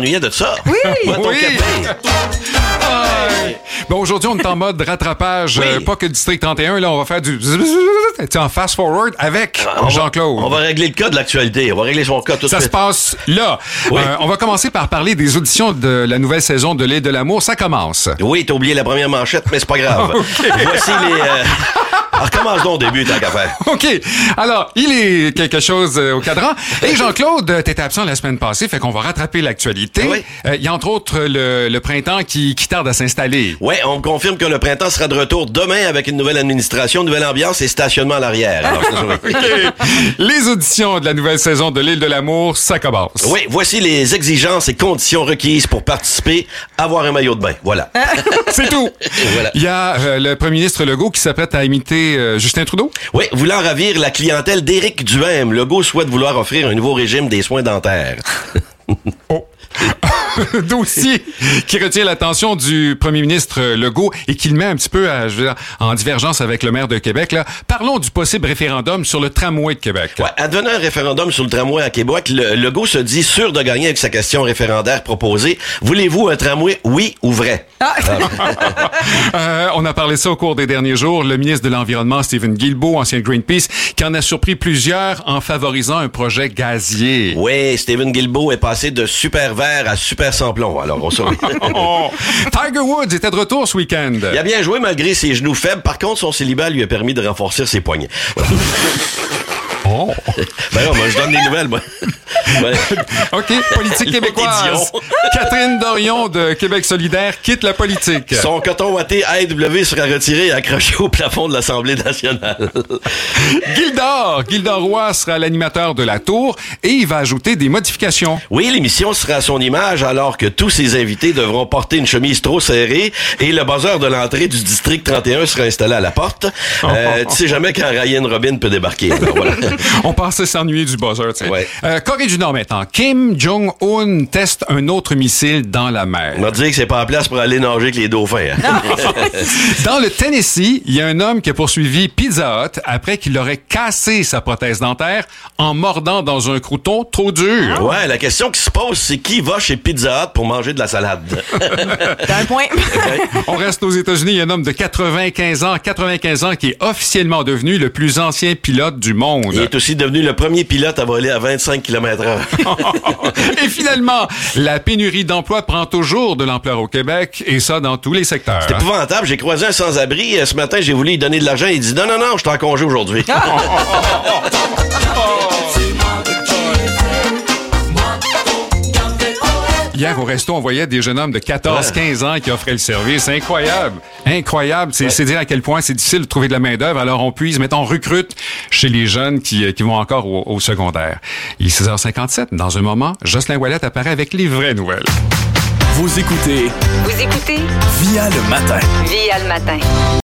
t'ennuyais de ça. Oui! Moi, ton Oui. café. Bon, aujourd'hui, on est en mode rattrapage. Oui. Pas que District 31. Là, on va faire du... en fast-forward avec Jean-Claude. On va régler le cas de l'actualité. On va régler son cas tout de Ça se suite. passe là. Oui. On va commencer par parler des auditions de la nouvelle saison de l'Île de l'amour. Ça commence. Oui, t'as oublié la première manchette, mais c'est pas grave. Voici les... Alors, recommence donc au début, tant qu'à faire. OK. Alors, il est quelque chose au cadran. Et Jean-Claude, t'étais absent la semaine passée, fait qu'on va rattraper l'actualité. Oui. Il y a entre autres le printemps qui tarde à s'installer. Ouais, on me confirme que le printemps sera de retour demain avec une nouvelle administration, nouvelle ambiance et stationnement à l'arrière. Alors, c'est ça, oui. Les auditions de la nouvelle saison de l'Île de l'amour, ça commence. Oui, voici les exigences et conditions requises pour participer, avoir un maillot de bain. Voilà. C'est tout. Voilà. Il y a le premier ministre Legault qui s'apprête à imiter Justin Trudeau. Oui, voulant ravir la clientèle d'Éric Duhaime, Legault souhaite vouloir offrir un nouveau régime des soins dentaires. Oh. Dossier qui retient l'attention du premier ministre Legault et qui le met un petit peu en divergence avec le maire de Québec. Là. Parlons du possible référendum sur le tramway de Québec. Ouais, advenant un référendum sur le tramway à Québec, Legault se dit sûr de gagner avec sa question référendaire proposée. Voulez-vous un tramway, oui ou vrai? On a parlé ça au cours des derniers jours. Le ministre de l'Environnement, Stephen Guilbeault, ancien de Greenpeace, qui en a surpris plusieurs en favorisant un projet gazier. Oui, Stephen Guilbeault est passé de super vert à super sans plomb. Alors, on saurait. Oh. Tiger Woods était de retour ce week-end. Il a bien joué malgré ses genoux faibles. Par contre, son célibat lui a permis de renforcer ses poignets. Voilà. Oh. Ben non, moi, je donne des nouvelles, moi. Ouais. OK, politique québécoise. L'audition. Catherine Dorion de Québec solidaire quitte la politique. Son coton watté AEW sera retiré et accroché au plafond de l'Assemblée nationale. Gildor Roy sera l'animateur de la tour et il va ajouter des modifications. Oui, l'émission sera à son image alors que tous ses invités devront porter une chemise trop serrée et le buzzer de l'entrée du district 31 sera installé à la porte. Tu sais jamais quand Ryan Robin peut débarquer. Alors, voilà. On pensait s'ennuyer du buzzer, tu sais. Ouais. Corée du Nord maintenant. Kim Jong-un teste un autre missile dans la mer. On m'a dit que c'est pas la place pour aller nager avec les dauphins. Hein? Dans le Tennessee, il y a un homme qui a poursuivi Pizza Hut après qu'il aurait cassé sa prothèse dentaire en mordant dans un crouton trop dur. Ouais, la question qui se pose, c'est qui va chez Pizza Hut pour manger de la salade? T'as un point. On reste aux États-Unis. Il y a un homme de 95 ans qui est officiellement devenu le plus ancien pilote du monde. Il est aussi devenu le premier pilote à voler à 25 km/h. Et finalement, la pénurie d'emploi prend toujours de l'ampleur au Québec, et ça dans tous les secteurs. C'est épouvantable. J'ai croisé un sans-abri. Ce matin, j'ai voulu lui donner de l'argent. Il dit non, je suis en congé aujourd'hui. Hier, au resto, on voyait des jeunes hommes de 14-15 ans qui offraient le service. Incroyable. Incroyable. C'est dire à quel point c'est difficile de trouver de la main-d'œuvre. Alors, on puise, mettons, on recrute chez les jeunes qui vont encore au secondaire. Il est 6h57. Dans un moment, Jocelyn Ouellet apparaît avec les vraies nouvelles. Vous écoutez Vous écoutez Via le matin. Via le matin.